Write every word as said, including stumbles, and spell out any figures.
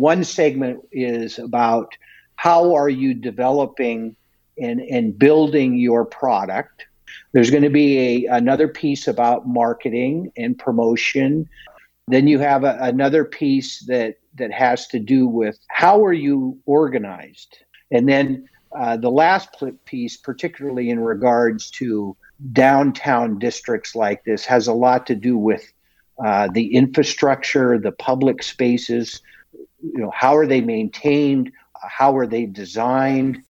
One segment is about how are you developing and, and building your product. There's going to be a, another piece about marketing and promotion. Then you have a, another piece that, that has to do with how are you organized. And then uh, the last piece, particularly in regards to downtown districts like this, has a lot to do with uh, the infrastructure, the public spaces. You know, how are they maintained? How are they designed?